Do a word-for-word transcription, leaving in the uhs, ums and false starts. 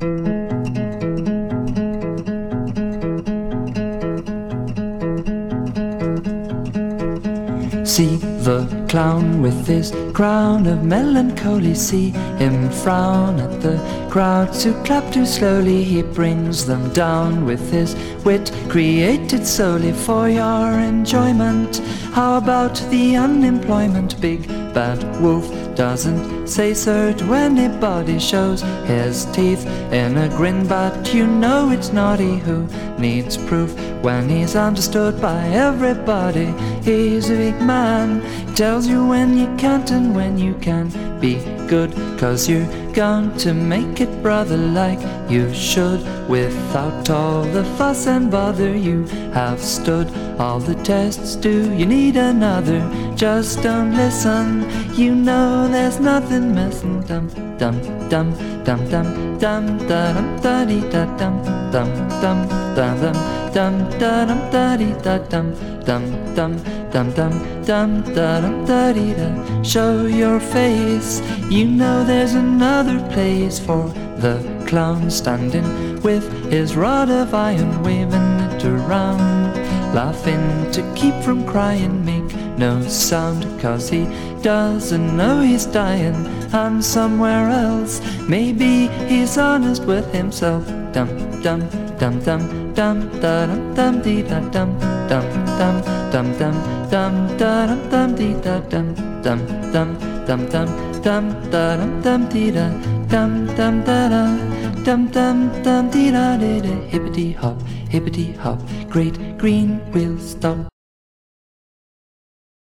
See the clown with his crown of melancholy, see him frown at the crowds who clap too slowly. He brings them down with his wit, created solely for your enjoyment. How about the unemployment? Big bad wolf doesn't say so to anybody, shows his teeth in a grin, but you know it's naughty. Who needs proof when he's understood by everybody? He's a big man, tells you when you can't and when you can be good, 'cause you're going to make it, brother, like you should. Without all the fuss and bother, you have stood all the tests. Do you need another? Just don't listen, you know there's nothing missing. Dum dum dum dum dum dum da dum da dee da dum dum dum dum dum dum da dum da dee da dum dum dum dum dum dum da dum da dee da. Show your face, you know there's another place for the clown, standing with his rod of iron, waving it around, laughing to keep from crying, make no sound, 'cause he doesn't know he's dying. And somewhere else, maybe he's honest with himself. Dum dum dum dum dum da dum dum dee da dum dum dum dum dum dum da dum dum dee da dum dum dum dum dum dum da dum dum dee da dum dum da da dum dum dum dee da dee da. Hippity hop, hippity hop, great green will stop.